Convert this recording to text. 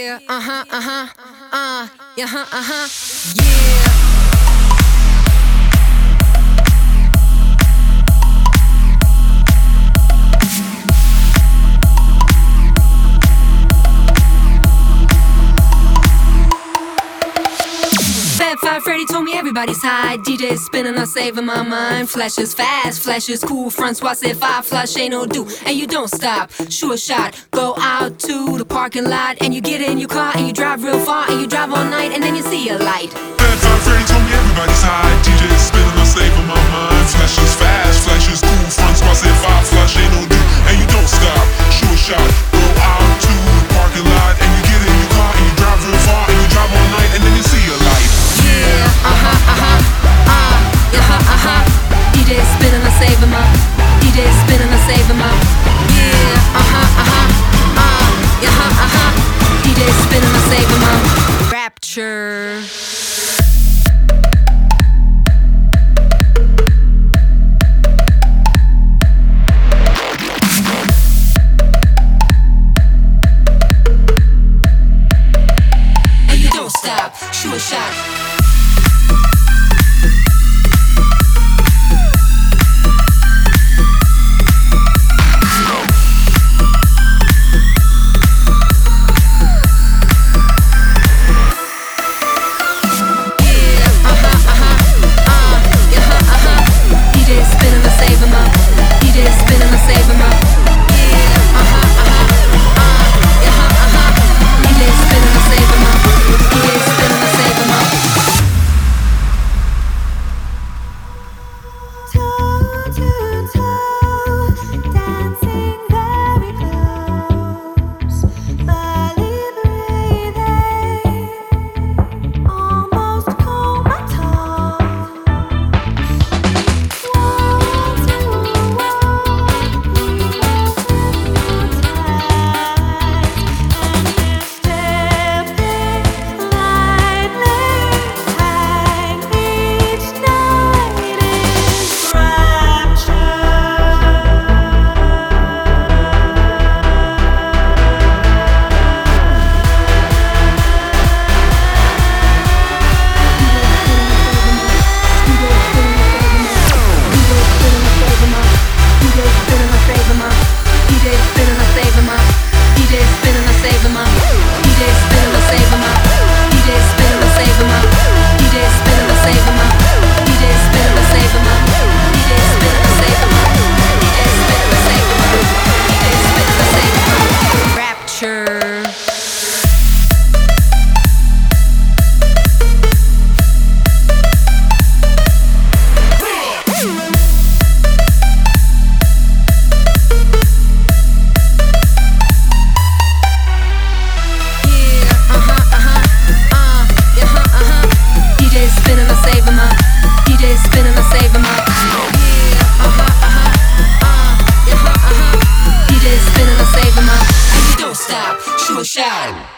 Yeah, yeah. Fat Five Freddy told me everybody's high. DJ's spinning, I'm saving my mind. Flash is fast, flash is cool. Front swat said five, flush ain't no do. And you don't stop, sure shot. Go out to the parking lot and you get in your car and you drive real far and you drive all night and then you see a light. Fat Five Freddy told me everybody's high. DJ's spinning, I'm saving my mind. Flash is fast, flash is cool. Front swat said five, flush ain't no do. And you don't stop, sure shot. Go out to the parking lot and you get in your car and you drive real far and you drive all night and then you see a light. DJ spinning, I'm saving my. DJ spinning, I'm saving my. DJ spinning, I'm saving my. Rapture. And you don't stop, shoot a shot. Shoot a shot.